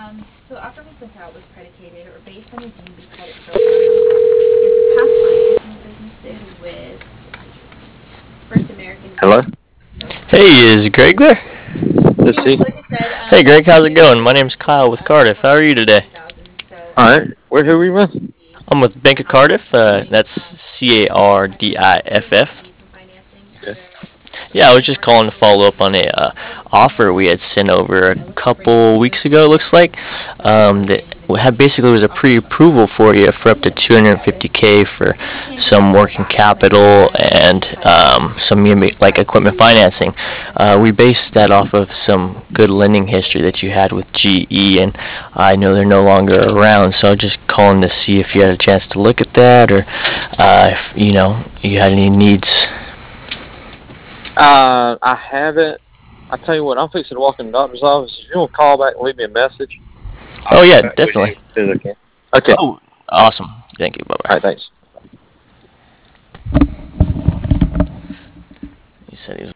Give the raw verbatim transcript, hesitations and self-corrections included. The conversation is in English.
Um, so offer we sent out was predicated or based on your D and B credit program. It's a past financing businesses with First American. Hello? Hey, is Greg there? Let's Yeah, see. so like I said, um, Hey, Greg, how's it going? My name's Kyle with Cardiff. How are you today? So Alright. Where who are we with? I'm with Bank of Cardiff. Uh, that's C A R D I F F. Okay. Yeah, I was just calling to follow up on a uh, offer we had sent over a couple weeks ago. It looks like um, that had basically was a pre-approval for you for up to two hundred fifty k for some working capital and um, some like equipment financing. Uh, we based that off of some good lending history that you had with G E, and I know they're no longer around. So I was just calling to see if you had a chance to look at that, or uh, if you know you had any needs. Uh, I haven't. I tell you what, I'm fixing to walk in the doctor's office. If you want to call back and leave me a message, I'll Oh get yeah, back with you definitely. as soon as I can. Okay. Oh, awesome. Thank you. Bye bye. Alright, thanks. He said he was